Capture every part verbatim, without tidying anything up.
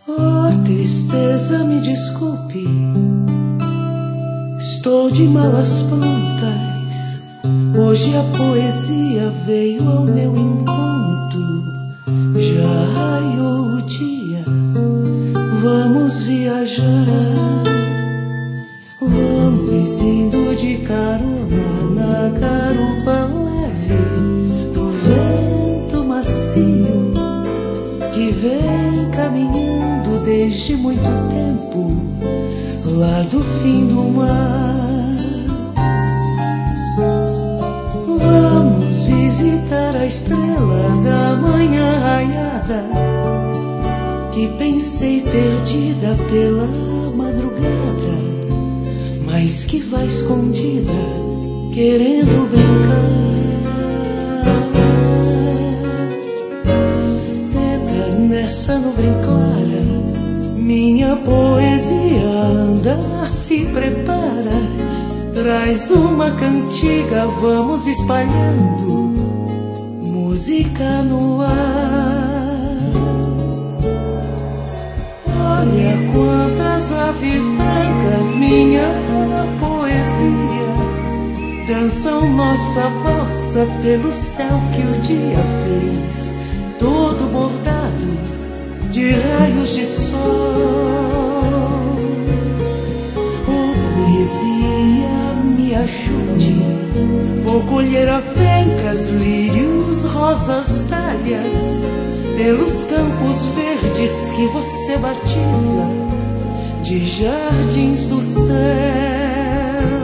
Oh, tristeza, me desculpe, estou de malas prontas. Hoje a poesia veio ao meu encontro. Já raiou o dia, vamos viajar. Vamos indo de carona na garupa leve do vento macio que vem caminhando desde muito tempo lá do fim do mar. Vamos visitar a estrela da manhã raiada que pensei perdida pela madrugada, mas que vai escondida querendo brincar. Senta nessa nuvem clara, minha poesia anda, se prepara. Traz uma cantiga, vamos espalhando música no ar. Olha quantas aves brancas, minha poesia, dançam nossa valsa pelo céu que o dia fez, todo bordado de raios de sol. Oh, poesia, me ajude, vou colher avencas, lírios, rosas, dálias, pelos campos verdes que você batiza de jardins do céu.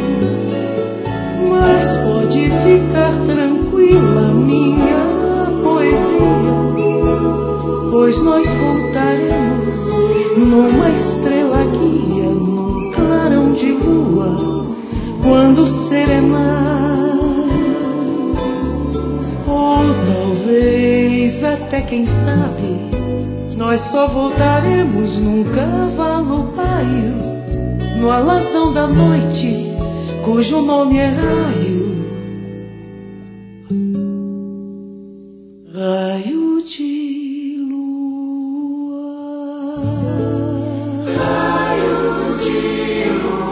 Mas pode ficar tranquila, minha poesia, pois nós voltaremos numa estrela guia, num clarão de lua, quando serenar. Ou talvez até, quem sabe, nós só voltaremos num cavalo baio, no alazão da noite, cujo nome é raio. Raio de lua. Raio de lua.